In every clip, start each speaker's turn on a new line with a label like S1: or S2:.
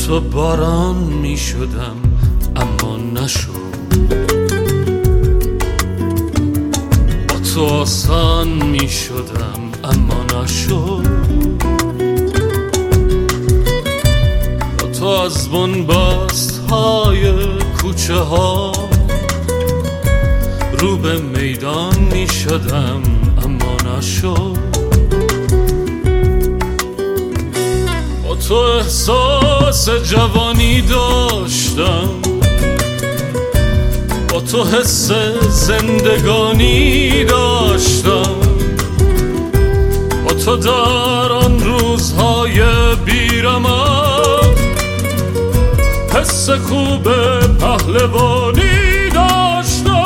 S1: تو باران می شدم اما نشد، با تو آسان می شدم اما نشد، با تو از بنبست های کوچه ها رو به میدان می شدم اما نشد، با تو احساس جوانی داشتم، با تو حس زندگانی داشتم، با تو در آن روزهای بیرمق حس خوب پهلوانی داشتم.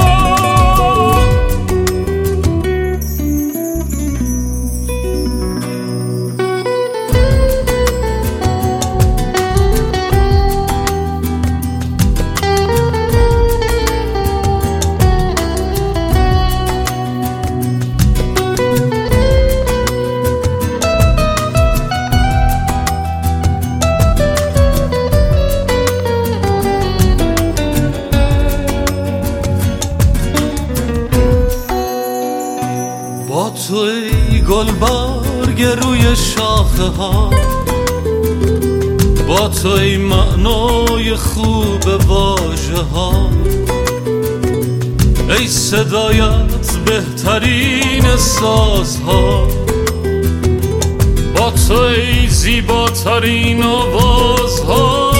S1: با تو ای گلبرگ روی شاخه ها، با تو ای معنای خوب واژه ها، ای صدایت بهترین سازها، با تو ای زیباترین آوازها،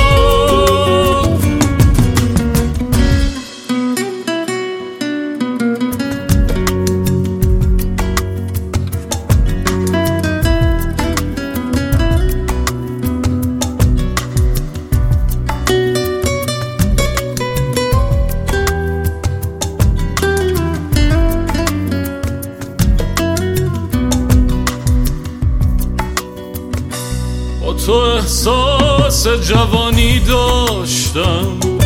S1: با تو احساس جوانی داشتم،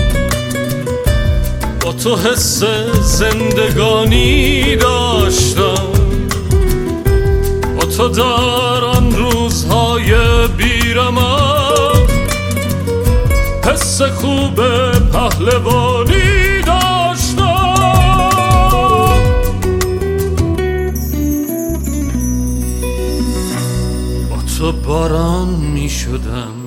S1: با تو حس زندگانی داشتم، با تو در آن روزهای بیرمق حس خوب پهلوانی داشتم. با تو باران می شدم